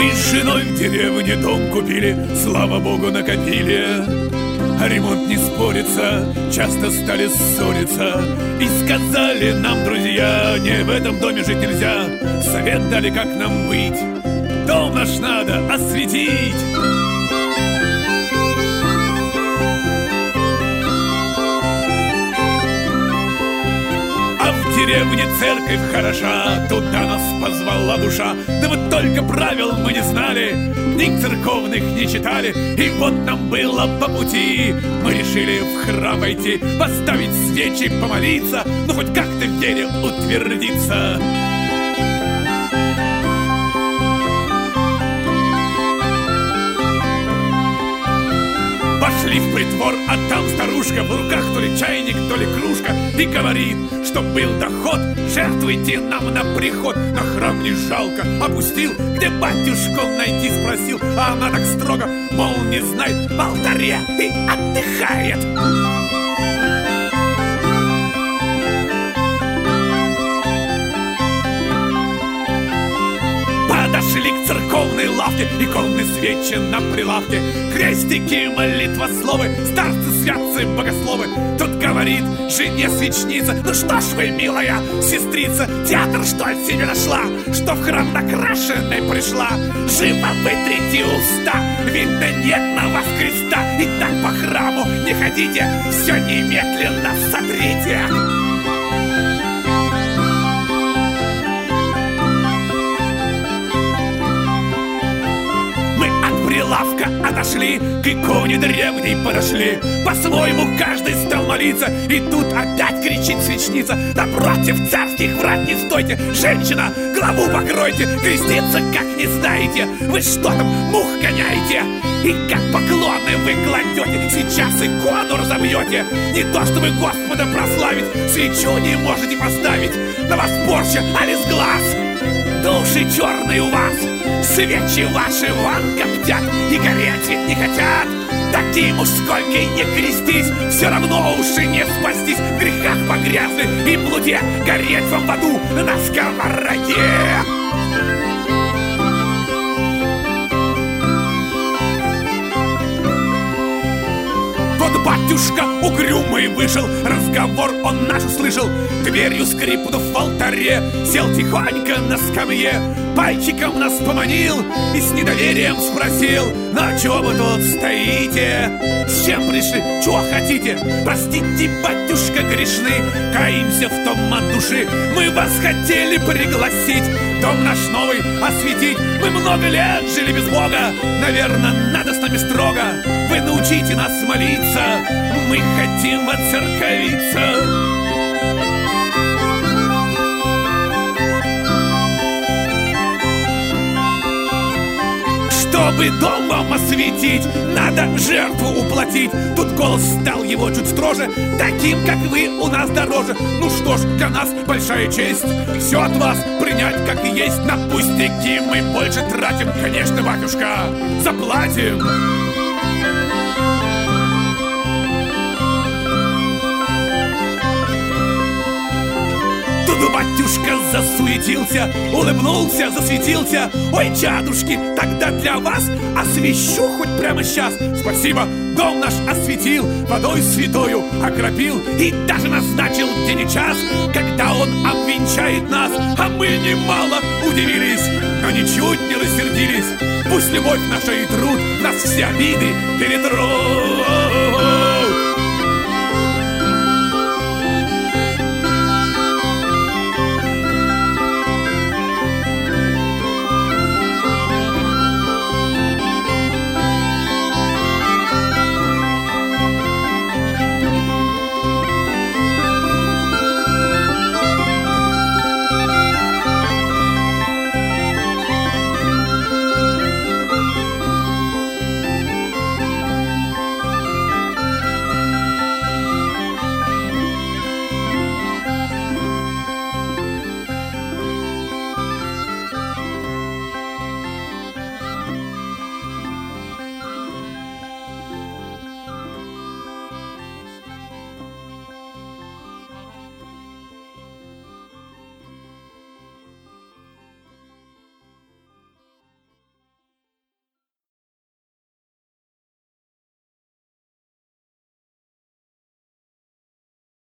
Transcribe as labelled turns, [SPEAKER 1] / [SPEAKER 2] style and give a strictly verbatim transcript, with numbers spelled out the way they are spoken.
[SPEAKER 1] Мы с женой в деревне дом купили, слава богу, накопили. А ремонт не спорится, часто стали ссориться. И сказали нам друзья, не в этом доме жить нельзя. Совет дали, как нам быть, дом наш надо осветить. В деревне церковь хороша, туда нас позвала душа. Да вот только правил мы не знали, книг церковных не читали. И вот нам было по пути, мы решили в храм войти, поставить свечи, помолиться, ну хоть как-то в вере утвердиться. Пошли в притвор, а там старушка, в руках то ли чайник, то ли кружка, и говорит, что был доход, жертвуйте нам на приход. На храм не жалко, опустил, где батюшку найти спросил. А она так строго, мол, не знает, в алтаре и отдыхает. Подошли к церковной лавке, иконы свечи на прилавке, крестики, молитва, словы, старцы, святцы, богословы. Тут говорит жене свечница, ну что ж вы, милая сестрица, театр что ли себе нашла, что в храм накрашенной пришла? Живо вытрите уста, видно нет на вас креста. И так по храму не ходите, все немедленно сотрите. Прилавка отошли, к иконе древней подошли. По-своему каждый стал молиться, и тут опять кричит свечница: напротив царских врат не стойте, женщина, голову покройте, креститься как не знаете, вы что там, мух гоняете? И как поклоны вы кладете, сейчас икону разобьете. Не то чтобы Господа прославить, свечу не можете поставить. На вас порча, али с глаз, души черные у вас, свечи ваши вон коптят и гореть ведь не хотят. Таким уж сколько не крестись, все равно уж и не спастись. В грехах погрязны и блуде, гореть вам в аду на сковороде. Вот батюшка угрюмый вышел, разговор он наш услышал. Дверью скрипнув в алтаре, сел тихонько на скамье, пальчиком нас поманил и с недоверием спросил: на чё вы тут стоите? С чем пришли? Чего хотите? Простите, батюшка грешны, каимся в том от души. Мы вас хотели пригласить, дом наш новый осветить. Мы много лет жили без Бога, наверное, надо с нами строго. Вы научите нас молиться, мы хотим воцерковиться. Чтобы дом вам осветить, надо жертву уплатить. Тут голос стал его чуть строже: таким, как вы, у нас дороже. Ну что ж, для нас большая честь все от вас принять, как и есть. На пустяки мы больше тратим, конечно, батюшка, заплатим. Батюшка засуетился, улыбнулся, засветился: ой, чадушки, тогда для вас освещу хоть прямо сейчас. Спасибо, дом наш осветил, водой святою окропил и даже назначил день и час, когда он обвенчает нас. А мы немало удивились, но ничуть не рассердились. Пусть любовь наша и труд нас все обиды перетрут.